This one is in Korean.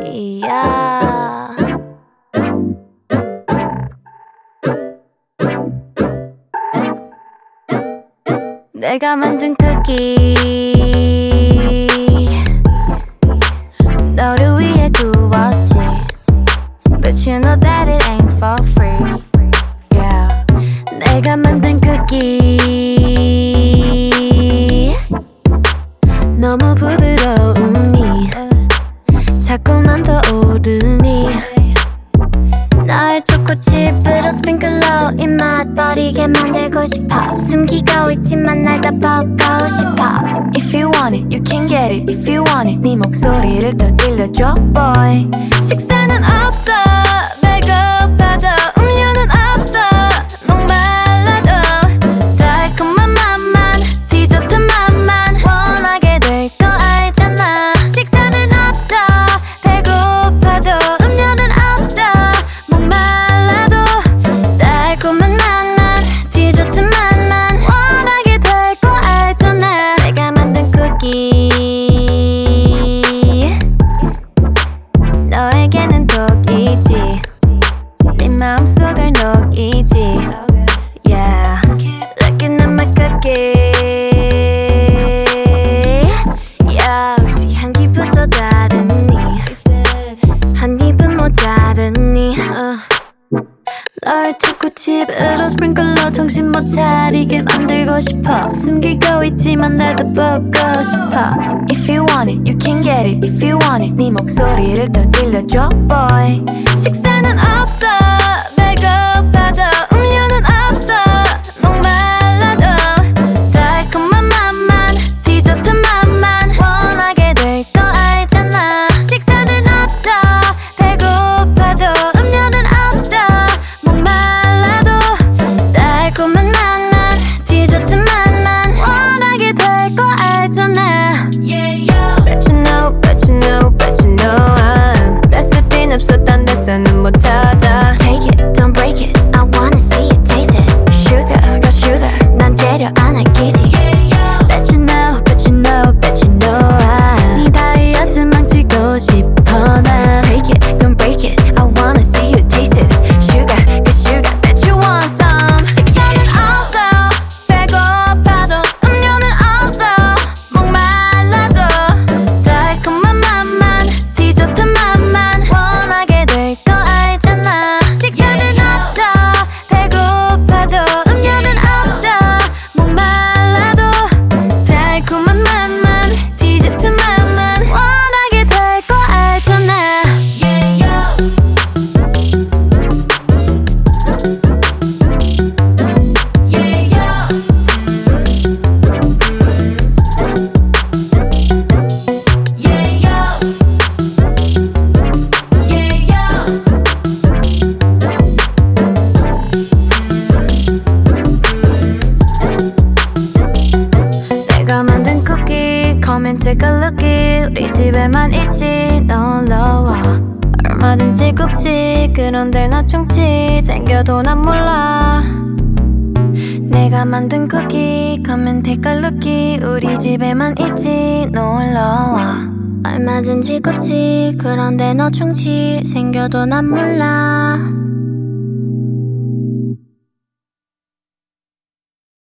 yeah. 내가 만든 쿠키 너를 위해 구웠지 But you know that it ain't for free, yeah. 내가 만든 쿠키 너무 부드러우니 자꾸만 더 오르니 널 초코칩으로 스프링클러 입맛 버리게 만들고 싶어 숨기고 있지만 날 다 보고 싶어 If you want it, you can get it If you want it, 네 목소리를 더 들려줘 boy 식사는 없어 배고파도 음료는 없어 목말라도 달콤한 맛만 디저트 맛만 원하게 될 거 알잖아 식사는 없어 배고파도 음료는 없어 목말라도 달콤한 맛만 디저트 맛만 원하게 될 거 알잖아 내가 만든 쿠키 너에게는 독이지 네 마음속을 녹이지 Yeah, looking at my cookie 역시 향기부터 다르니 한 입은 모자르니 널 초코칩으로 스프링클러 정신 못 차리게 만들고 싶어 숨기고 있지만 날 더 보고 싶어 If you want it, you can get it If you want it, 네 목소리를 더 들려줘 boy 식사는 없어 배고파도 음료는 없어 목말라도 달콤한 맛만 디저트 맛만 원하게 될 거 알잖아 식사는 없어 배고파도 음료는 없어 목말라도 달콤한 맛만 디저트 맛만 원하게 될 거 알잖아 Bet you know, bet you know, bet you know I'm 레시피는 없어 딴 데서는 못 찾아 Take it, don't break it I wanna see you taste it Sugar, got sugar 난 재료 안 아끼지 Bet you know, bet you know, bet you know I'm 네 다이어트 망치고 싶어 난 Take it, don't break it I wanna see you taste it Sugar, got sugar Bet you want some 식사는 없어 배고파도 음료는 없어 목말라도 달콤한 맛만 디저트 맛만 원하게 될 거 알잖아 식사는 없어 배고파도 음료는 없어 목말라도 달콤한 맛만 디저트 맛만 원하게 될 거 알잖아 내가 만든 쿠키 Come and take a look 우리 집에만 있지 놀러와 얼마든지 굽지 그런데 나 충치 생겨도 난 몰라 내가 만든 쿠키 Come and take a look 우리 집에만 있지 놀러와 얼마든지 굽지 그런데 너 충치 생겨도 난 몰라